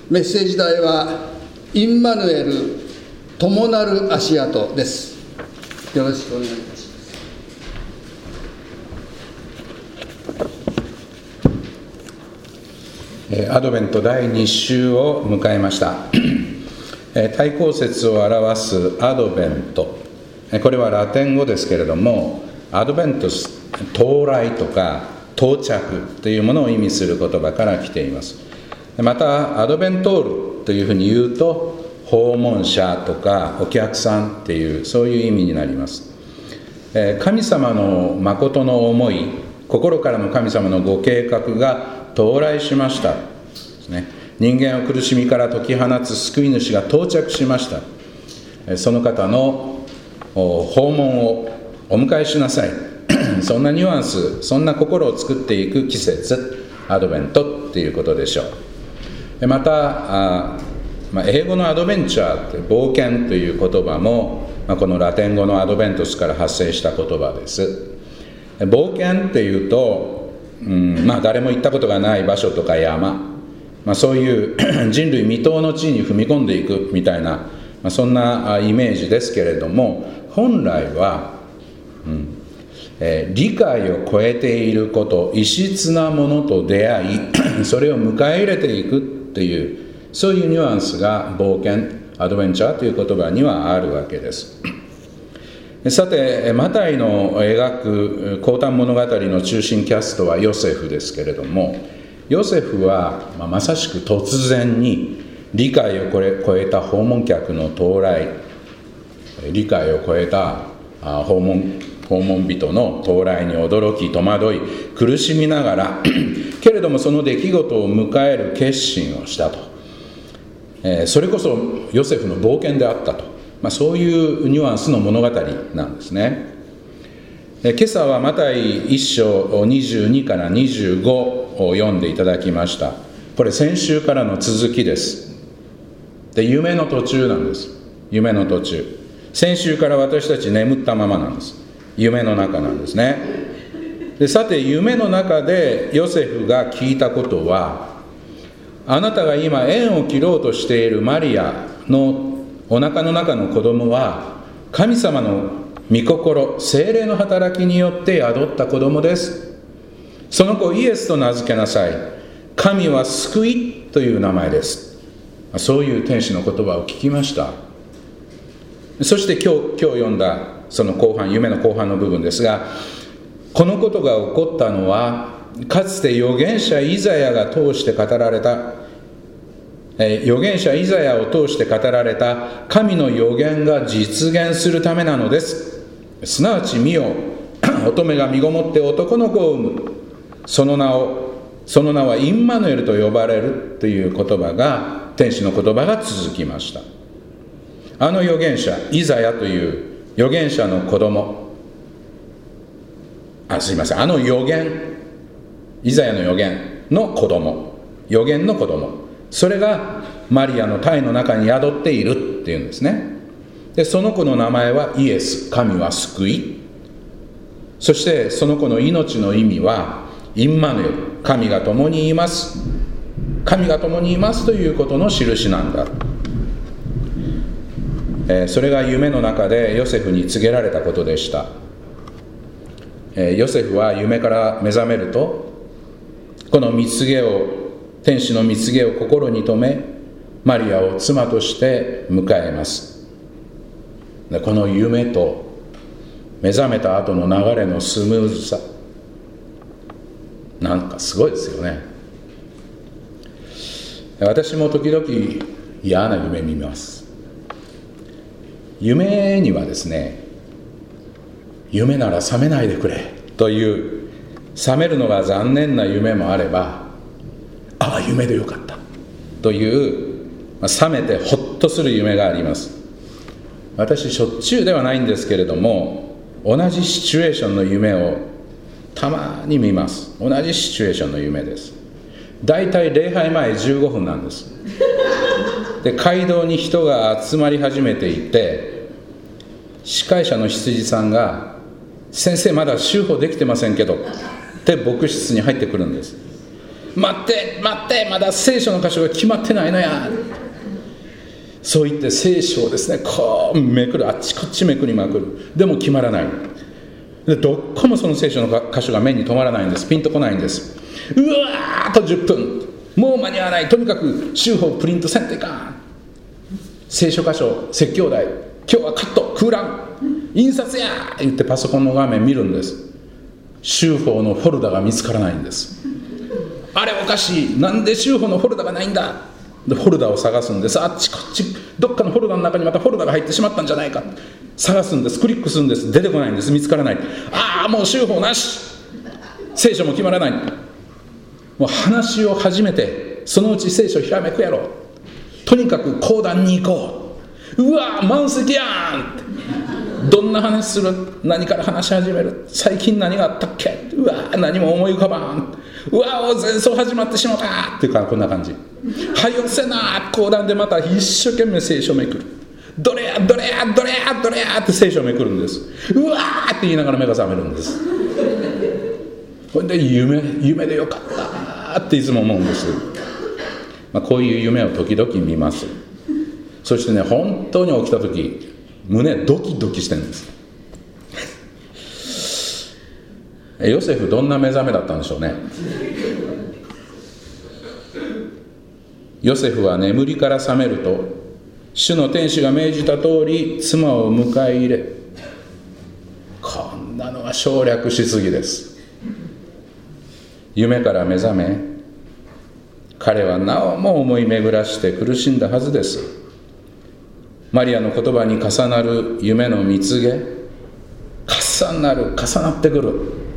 メッセージ題はインマヌエル共なる足跡です。よろしくお願いいたします。アドベント第2週を迎えました。対抗節を表すアドベント、これはラテン語ですけれども、アドベントス、到来とか到着というものを意味する言葉から来ています。またアドベントールというふうに言うと、訪問者とかお客さんっていう、そういう意味になります。神様の誠の思い、心からの神様のご計画が到来しましたですね。人間を苦しみから解き放つ救い主が到着しました。その方の訪問をお迎えしなさいそんなニュアンス、そんな心を作っていく季節、アドベントということでしょう。また英語のアドベンチャーって冒険という言葉も、このラテン語のアドベントスから発生した言葉です。冒険っていうと、誰も行ったことがない場所とか山、そういう人類未踏の地に踏み込んでいくみたいな、そんなイメージですけれども、本来は、理解を超えていること、異質なものと出会いそれを迎え入れていくっていう、そういうニュアンスが冒険、アドベンチャーという言葉にはあるわけです。さて、マタイの描く降誕物語の中心キャストはヨセフですけれども、ヨセフはまさしく突然に理解を超えた訪問客の到来、理解を超えた訪問人の到来に驚き戸惑い苦しみながらけれどもその出来事を迎える決心をしたと、それこそヨセフの冒険であったと、そういうニュアンスの物語なんですね。今朝はマタイ1章22から25を読んでいただきました。これ先週からの続きです。で、夢の途中なんです。夢の途中、先週から私たち眠ったままなんです。夢の中なんですね。で、さて夢の中でヨセフが聞いたことは、あなたが今縁を切ろうとしているマリアのお腹の中の子供は神様の御心、聖霊の働きによって宿った子供です。その子をイエスと名付けなさい。神は救いという名前です。そういう天使の言葉を聞きました。そして今日読んだその後半、夢の後半の部分ですが、このことが起こったのはかつて預言者イザヤが通して語られた、預言者イザヤを通して語られた神の預言が実現するためなのです。すなわち見よ、乙女が身ごもって男の子を産む。その名はインマヌエルと呼ばれるという言葉が、天使の言葉が続きました。あの預言者イザヤという預言者の子供、あの預言、イザヤの預言の子供、預言の子供、それがマリアの胎の中に宿っているっていうんですね。で、その子の名前はイエス、神は救い。そしてその子の命の意味はインマヌエル、神が共にいます、神が共にいますということの印なんだ。それが夢の中でヨセフに告げられたことでした。ヨセフは夢から目覚めると、この天使の蜜げを心に留め、マリアを妻として迎えます。で、この夢と目覚めた後の流れのスムーズさ、なんかすごいですよね。私も時々嫌な夢見ます。夢にはですね、夢なら覚めないでくれという覚めるのが残念な夢もあれば、ああ夢でよかったという覚めてほっとする夢があります。私しょっちゅうではないんですけれども、同じシチュエーションの夢をたまに見ます。同じシチュエーションの夢です。だいたい礼拝前15分なんです。で、街道に人が集まり始めていて、司会者の羊さんが、先生まだ修法できてませんけどって牧師室に入ってくるんです。 待ってまだ聖書の箇所が決まってないのや。そう言って聖書をですねこうめくる、あっちこっちめくりまくる。でも決まらない。でどこもその聖書の箇所が目に留まらないんです。ピンとこないんです。うわーあと10分もう間に合わない。とにかく週報プリントせんといかん。聖書箇所説教題、今日はカット空欄印刷や言ってパソコンの画面見るんです。週報のフォルダが見つからないんです。あれおかしい、なんで週報のフォルダがないんだ。でフォルダを探すんです。あっちこっちどっかのフォルダの中にまたフォルダが入ってしまったんじゃないか。探すんです。クリックするんです。出てこないんです。見つからない。ああもう週報なし、聖書も決まらない。もう話を始めてそのうち聖書ひらめくやろ。とにかく講談に行こう。うわ満席やん。どんな話する、何から話し始める、最近何があったっけ、うわ何も思い浮かばん、うわ前奏始まってしまったっていうか、こんな感じ。はよせな、講談でまた一生懸命聖書めくる。どれやって聖書めくるんです。うわーって言いながら目が覚めるんです。これで夢でよかったっていつも思うんです。こういう夢を時々見ます。そしてね、本当に起きた時胸ドキドキしてるんです。ヨセフどんな目覚めだったんでしょうね。ヨセフは眠りから覚めると、主の天使が命じた通り妻を迎え入れ、こんなのは省略しすぎです。夢から目覚め、彼はなおも思い巡らして苦しんだはずです。マリアの言葉に重なる夢の蜜げ、重なってくる。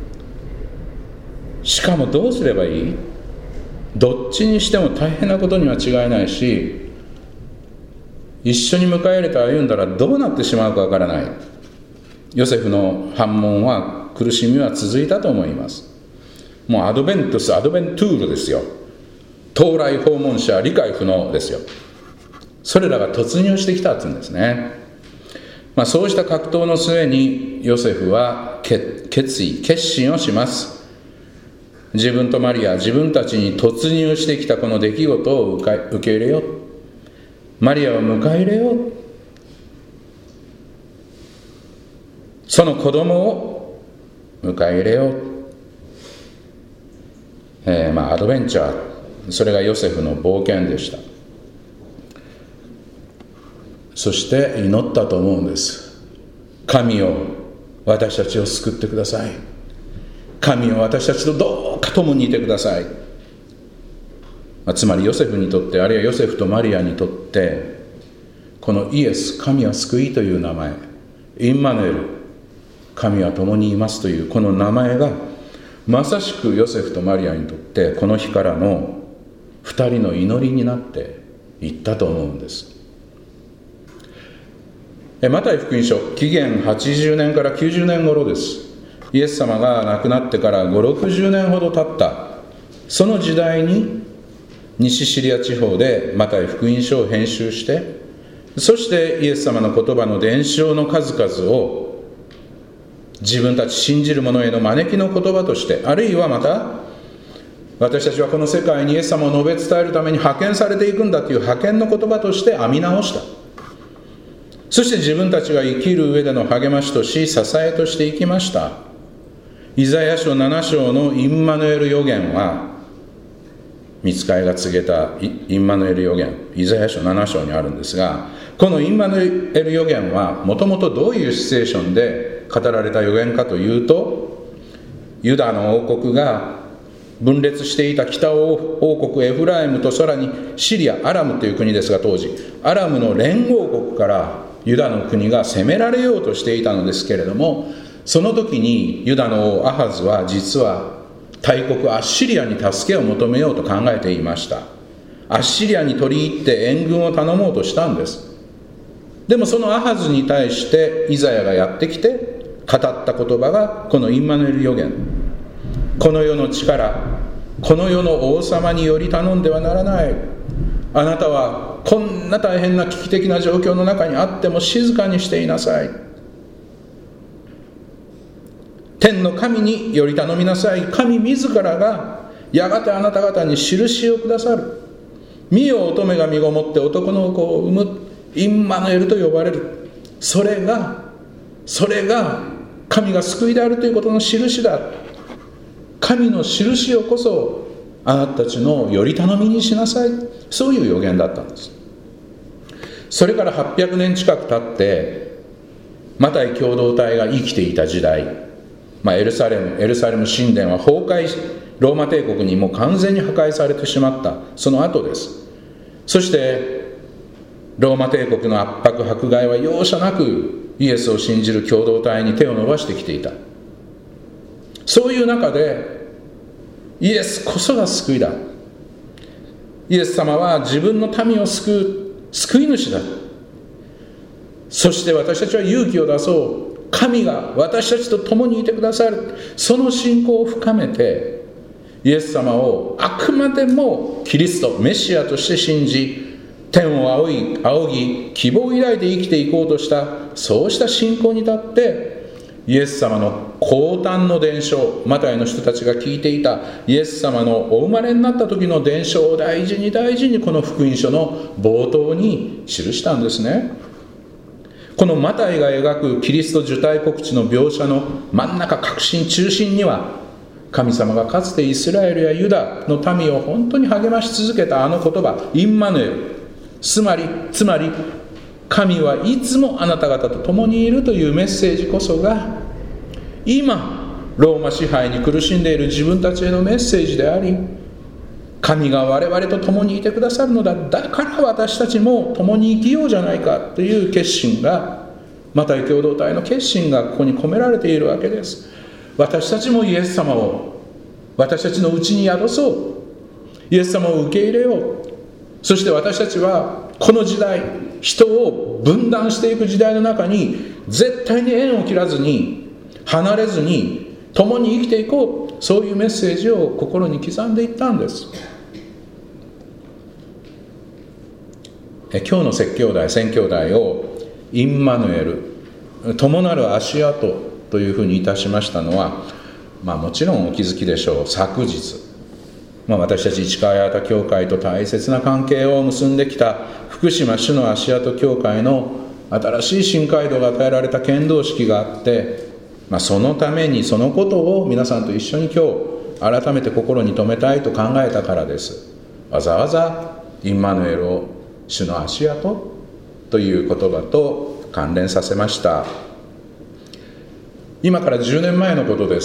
しかもどうすればいい？どっちにしても大変なことには違いないし、一緒に迎え入れて歩んだらどうなってしまうかわからない。ヨセフの反問は、苦しみは続いたと思います。もうアドベントゥールですよ。到来訪問者、理解不能ですよ。それらが突入してきたって言うんですね。そうした格闘の末にヨセフは決心をします。自分とマリア、自分たちに突入してきたこの出来事を受け入れよう。マリアを迎え入れよう。その子供を迎え入れよう。アドベンチャー、それがヨセフの冒険でした。そして祈ったと思うんです。神よ、私たちを救ってください。神よ、私たちとどうか共にいてください。つまりヨセフにとって、あるいはヨセフとマリアにとって、このイエス、神は救いという名前、インマヌエル、神は共にいますというこの名前が、まさしくヨセフとマリアにとってこの日からの2人の祈りになっていったと思うんです。マタイ福音書、紀元80年から90年頃です。イエス様が亡くなってから5、60年ほど経ったその時代に、西シリア地方でマタイ福音書を編集して、そしてイエス様の言葉の伝承の数々を自分たち信じる者への招きの言葉として、あるいはまた私たちはこの世界にイエス様を述べ伝えるために派遣されていくんだという派遣の言葉として編み直した。そして自分たちが生きる上での励ましとし、支えとしていきました。イザヤ書7章のインマヌエル預言は、御使いが告げたインマヌエル預言、イザヤ書7章にあるんですが、このインマヌエル預言はもともとどういうシチュエーションで語られた預言かというと、ユダの王国が分裂していた北王国エフライムと、さらにシリア、アラムという国ですが、当時アラムの連合国からユダの国が攻められようとしていたのですけれども、その時にユダの王アハズは実は大国アッシリアに助けを求めようと考えていました。アッシリアに取り入って援軍を頼もうとしたんです。でもそのアハズに対してイザヤがやってきて語った言葉がこのインマヌエル預言。この世の力、この世の王様により頼んではならない。あなたはこんな大変な危機的な状況の中にあっても静かにしていなさい。天の神により頼みなさい。神自らがやがてあなた方に印をくださる。見よ、乙女が身ごもって男の子を産む、インマヌエルと呼ばれる。それが神が救いであるということの印だ。神の印をこそあなたたちのより頼みにしなさい。そういう予言だったんです。それから800年近く経って、マタイ共同体が生きていた時代、エルサレム神殿は崩壊し、ローマ帝国にもう完全に破壊されてしまったその後です。そしてローマ帝国の圧迫迫害は容赦なくイエスを信じる共同体に手を伸ばしてきていた。そういう中でイエスこそが救いだ。イエス様は自分の民を救う救い主だ。そして私たちは勇気を出そう。神が私たちと共にいてくださる。その信仰を深めてイエス様をあくまでもキリストメシアとして信じ、天を仰ぎ希望を抱いて生きていこうとした、そうした信仰に立ってイエス様の降誕の伝承、マタイの人たちが聞いていたイエス様のお生まれになった時の伝承を大事にこの福音書の冒頭に記したんですね。このマタイが描くキリスト受胎告知の描写の真ん中、核心、中心には、神様がかつてイスラエルやユダの民を本当に励まし続けたあの言葉、インマヌエル、つまり神はいつもあなた方と共にいるというメッセージこそが、今ローマ支配に苦しんでいる自分たちへのメッセージであり、神が我々と共にいてくださるのだ、だから私たちも共に生きようじゃないかという決心が、マタイ共同体の決心がここに込められているわけです。私たちもイエス様を私たちのうちに宿そう。イエス様を受け入れよう。そして私たちはこの時代、人を分断していく時代の中に絶対に縁を切らずに、離れずに共に生きていこう。そういうメッセージを心に刻んでいったんです。今日の説教題、宣教題をインマヌエル、共なる足跡というふうにいたしましたのは、もちろんお気づきでしょう。昨日、私たち市川八幡教会と大切な関係を結んできた福島主の足跡教会の新しい新街道が与えられた献堂式があって、そのためにそのことを皆さんと一緒に今日改めて心に留めたいと考えたからです。わざわざインマヌエルを主の足跡という言葉と関連させました。今から10年前のことです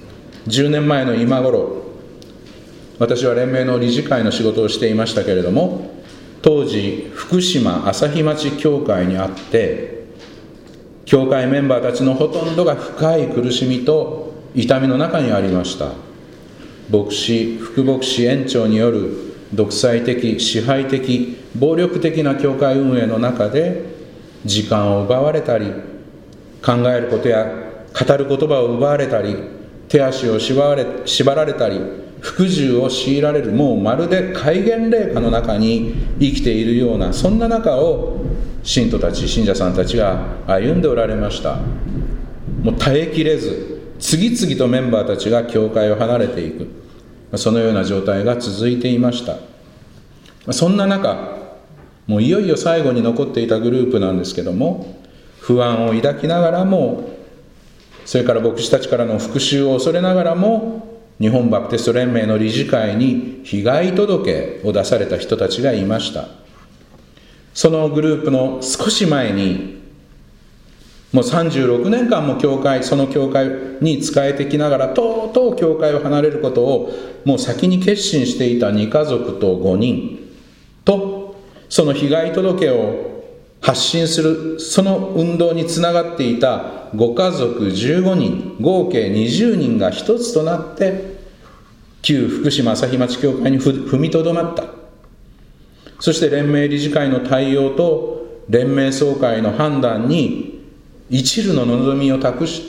。10年前の今頃、私は連盟の理事会の仕事をしていましたけれども、当時福島朝日町教会にあって、教会メンバーたちのほとんどが深い苦しみと痛みの中にありました。牧師、副牧師、園長による独裁的、支配的、暴力的な教会運営の中で時間を奪われたり、考えることや語る言葉を奪われたり、手足を縛られたり、服従を強いられる、もうまるで戒厳令下の中に生きているような、そんな中を信徒たち、信者さんたちが歩んでおられました。もう耐えきれず、次々とメンバーたちが教会を離れていく、そのような状態が続いていました。そんな中、もういよいよ最後に残っていたグループなんですけども、不安を抱きながらも、それから牧師たちからの復讐を恐れながらも、日本バプテスト連盟の理事会に被害届を出された人たちがいました。そのグループの少し前に、もう36年間もその教会に仕えてきながら、とうとう教会を離れることをもう先に決心していた2家族と5人と、その被害届を発信するその運動につながっていたご家族15人、合計20人が一つとなって旧福島朝日町教会に踏みとどまった。そして連盟理事会の対応と連盟総会の判断に一縷の望みを託して、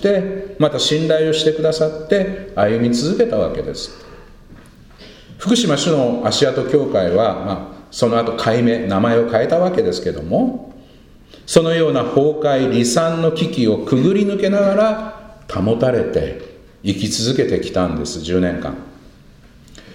また信頼をしてくださって歩み続けたわけです。福島主の足跡教会は、その後名前を変えたわけですけども、そのような崩壊離散の危機をくぐり抜けながら保たれて生き続けてきたんです。10年間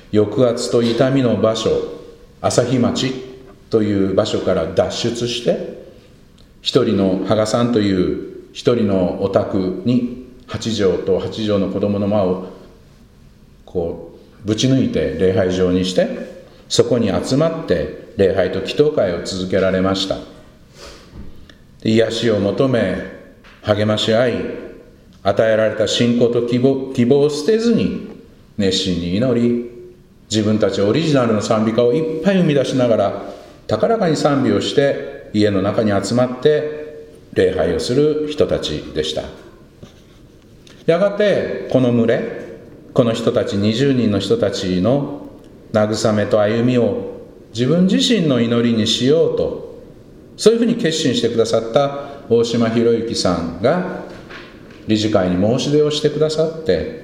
抑圧と痛みの場所、朝日町という場所から脱出して、一人の羽賀さんという一人のお宅に8畳と8畳の子供の間をこうぶち抜いて礼拝場にして、そこに集まって礼拝と祈祷会を続けられました。癒しを求め励まし合い、与えられた信仰と希望を捨てずに熱心に祈り、自分たちオリジナルの賛美歌をいっぱい生み出しながら高らかに賛美をして家の中に集まって礼拝をする人たちでした。やがてこの群れ、この人たち20人の人たちの慰めと歩みを自分自身の祈りにしようと、そういうふうに決心してくださった大島博之さんが理事会に申し出をしてくださって、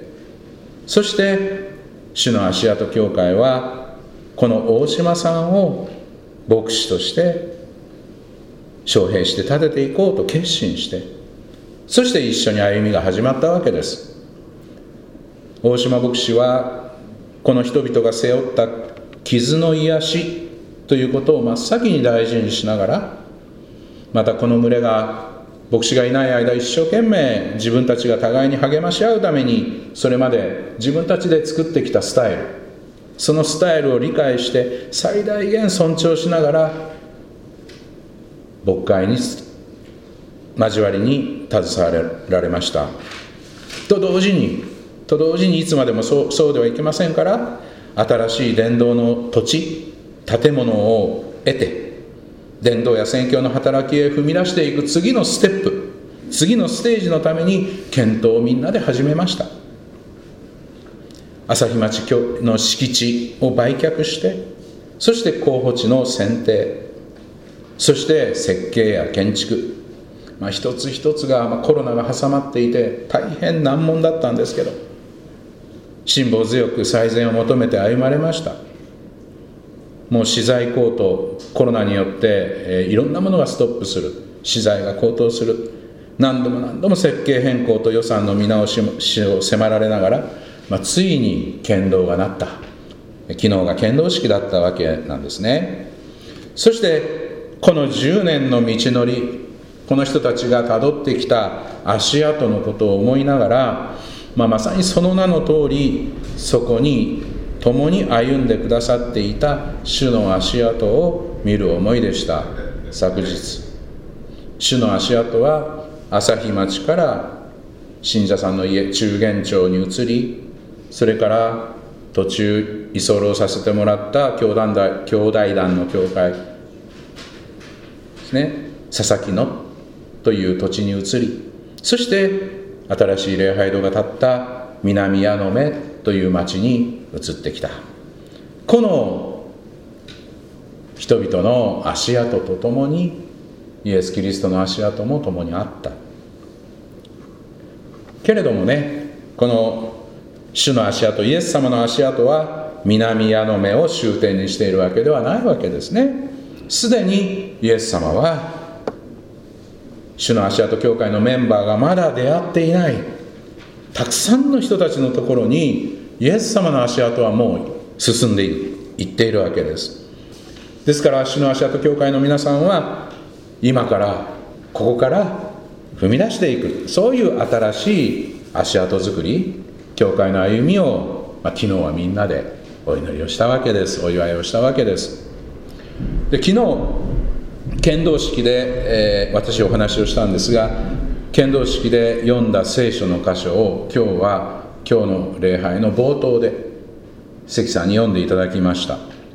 そして主の足跡教会はこの大島さんを牧師として招聘して立てていこうと決心して、そして一緒に歩みが始まったわけです。大島牧師はこの人々が背負った傷の癒しということを真っ先に大事にしながら、またこの群れが牧師がいない間一生懸命自分たちが互いに励まし合うために、それまで自分たちで作ってきたスタイル、そのスタイルを理解して最大限尊重しながら牧会に交わりに携わられました。と同時にいつまでもそうではいけませんから、新しい伝道の土地建物を得て、伝道や宣教の働きへ踏み出していく次のステップ、次のステージのために検討をみんなで始めました。朝日町の敷地を売却して、そして候補地の選定、そして設計や建築、一つ一つがコロナが挟まっていて大変難問だったんですけど、辛抱強く最善を求めて歩まれました。もう資材高騰、コロナによって、いろんなものがストップする、資材が高騰する、何度も設計変更と予算の見直しを迫られながら、ついに剣道がなった。昨日が剣道式だったわけなんですね。そしてこの10年の道のり、この人たちがたどってきた足跡のことを思いながら、まさにその名の通り、そこに共に歩んでくださっていた主の足跡を見る思いでした。昨日主の足跡は朝日町から信者さんの家中元町に移り、それから途中居候させてもらった兄弟団の教会ですね、佐々木野という土地に移り、そして新しい礼拝堂が建った南矢野目という町に移ってきた。この人々の足跡とともにイエス・キリストの足跡も共にあったけれどもね、この主の足跡、イエス様の足跡は南矢野目を終点にしているわけではないわけですね。すでにイエス様は主の足跡教会のメンバーがまだ出会っていないたくさんの人たちのところにイエス様の足跡はもう進んでいっているわけです。ですから主の足跡教会の皆さんは今からここから踏み出していく、そういう新しい足跡作り、教会の歩みを、昨日はみんなでお祈りをしたわけです。お祝いをしたわけです。で、昨日剣道式で、私お話をしたんですが、剣道式で読んだ聖書の箇所を今日の礼拝の冒頭で関さんに読んでいただきました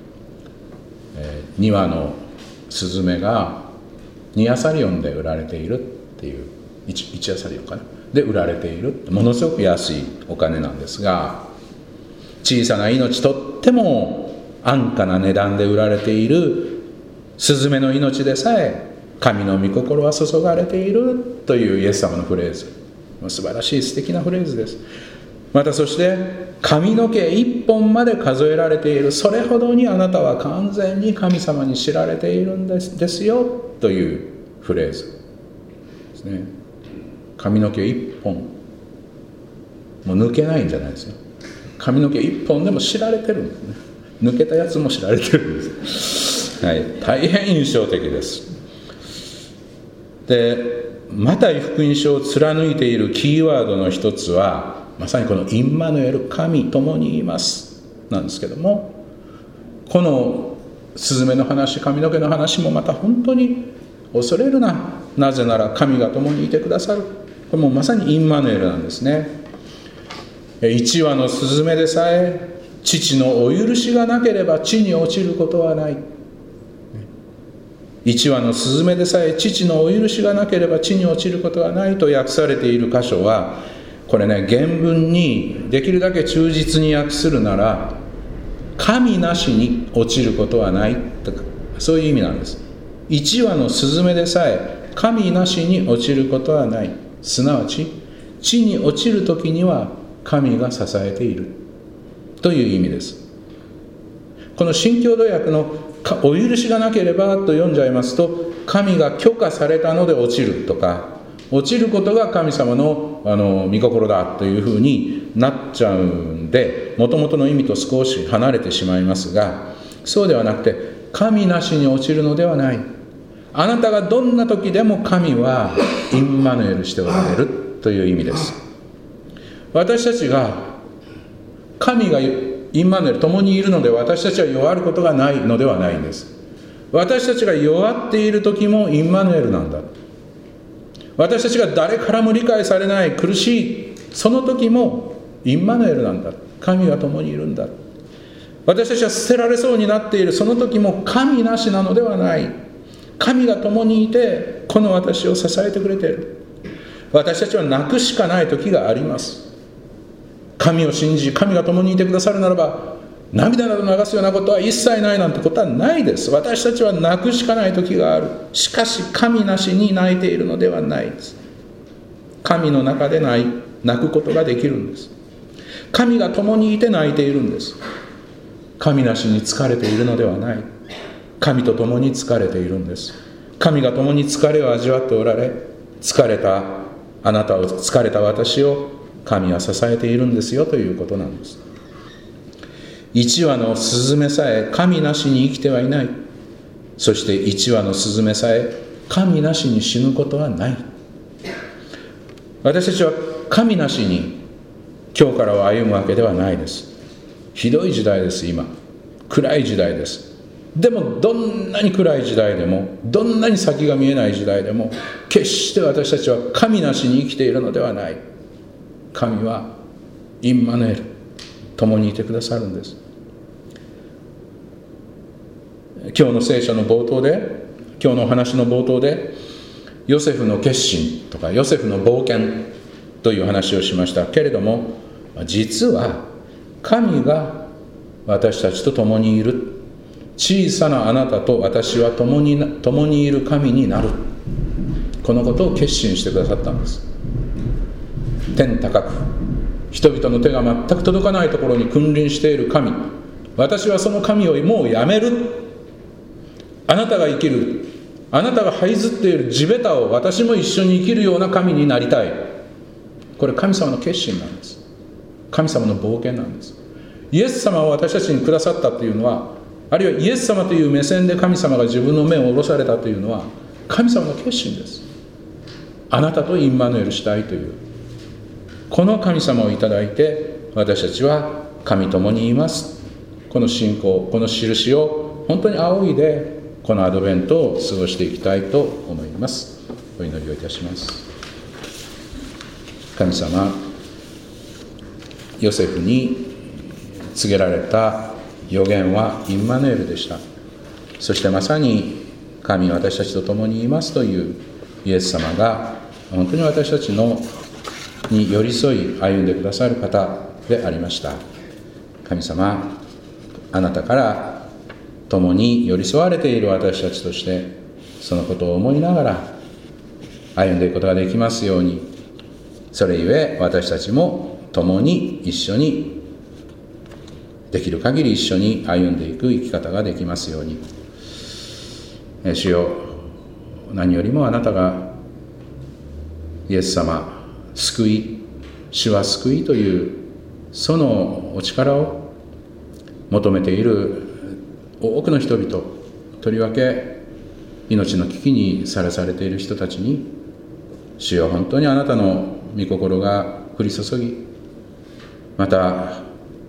。2羽のスズメが2アサリオンで売られているっていう、1アサリオンかなで売られている、ものすごく安いお金なんですが、小さな命、とっても安価な値段で売られているスズメの命でさえ神の御心は注がれているというイエス様のフレーズ、素晴らしい素敵なフレーズです。またそして髪の毛一本まで数えられている、それほどにあなたは完全に神様に知られているんですよというフレーズですね。髪の毛一本もう抜けないんじゃないですよ。 髪の毛一本でも知られてるんですね。抜けたやつも知られてるんです、はい、大変印象的です。で、マタイ福音書を貫いているキーワードの一つはまさにこのインマヌエル、神共にいますなんですけども、このスズメの話、髪の毛の話もまた本当に恐れるな、なぜなら神が共にいてくださる。これもまさにインマヌエルなんですね。1羽のスズメでさえ父のお許しがなければ地に落ちることはない。1羽のスズメでさえ父のお許しがなければ地に落ちることはないと訳されている箇所は、これね、原文にできるだけ忠実に訳するなら、神なしに落ちることはないとか、そういう意味なんです。1羽のスズメでさえ神なしに落ちることはない。すなわち地に落ちるときには神が支えているという意味です。この新共同訳のお許しがなければと読んじゃいますと、神が許可されたので落ちるとか、落ちることが神様の御心だというふうになっちゃうんで、元々の意味と少し離れてしまいますが、そうではなくて、神なしに落ちるのではない。あなたがどんな時でも神はインマヌエルしておられるという意味です。私たちが神がインマヌエル共にいるので、私たちは弱ることがないのではないんです。私たちが弱っている時もインマヌエルなんだ。私たちが誰からも理解されない、苦しいその時もインマヌエルなんだ。神が共にいるんだ。私たちは捨てられそうになっているその時も神なしなのではない。神が共にいてこの私を支えてくれている。私たちは泣くしかない時があります。神を信じ、神が共にいてくださるならば、涙など流すようなことは一切ないなんてことはないです。私たちは泣くしかない時がある。しかし神なしに泣いているのではないです。神の中で泣くことができるんです。神が共にいて泣いているんです。神なしに疲れているのではない。神と共に疲れているんです。神が共に疲れを味わっておられ、疲れたあなたを、疲れた私を神は支えているんですよということなんです。1羽のスズメさえ神なしに生きてはいない。そして1羽のスズメさえ神なしに死ぬことはない。私たちは神なしに今日からは歩むわけではないです。ひどい時代です。今暗い時代です。でもどんなに暗い時代でも、どんなに先が見えない時代でも、決して私たちは神なしに生きているのではない。神はインマヌエル、共にいてくださるんです。今日の聖書の冒頭で、今日のお話の冒頭で、ヨセフの決心とかヨセフの冒険という話をしましたけれども、実は神が私たちと共にいる。小さなあなたと私は共にいる神になる。このことを決心してくださったんです。天高く人々の手が全く届かないところに君臨している神、私はその神をもうやめる。あなたが生きる、あなたが這いずっている地べたを私も一緒に生きるような神になりたい。これ神様の決心なんです。神様の冒険なんです。イエス様を私たちにくださったというのは、あるいはイエス様という目線で神様が自分の目を下ろされたというのは、神様の決心です。あなたとインマヌエルしたいという、この神様をいただいて、私たちは神共にいます。この信仰、この印を本当に仰いで、このアドベントを過ごしていきたいと思います。お祈りをいたします。神様、ヨセフに告げられた預言はインマヌエルでした。そしてまさに神は私たちと共にいますというイエス様が本当に私たちに寄り添い歩んでくださる方でありました。神様、あなたから共に寄り添われている私たちとして、そのことを思いながら歩んでいくことができますように、それゆえ私たちも共に一緒に、できる限り一緒に歩んでいく生き方ができますように。主よ、何よりもあなたがイエス様、救い、主は救いというそのお力を求めている多くの人々、とりわけ命の危機にさらされている人たちに、主よ、本当にあなたの御心が降り注ぎ、また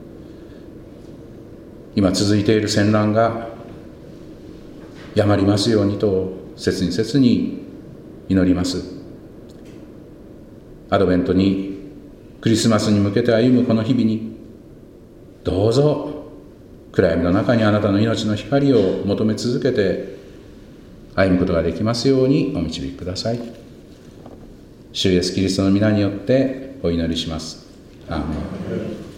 今続いている戦乱がやまりますようにと切に切に祈ります。アドベントに、クリスマスに向けて歩むこの日々に、どうぞ暗闇の中にあなたの命の光を求め続けて歩むことができますようにお導きください。主イエスキリストの皆によってお祈りします。アーメン。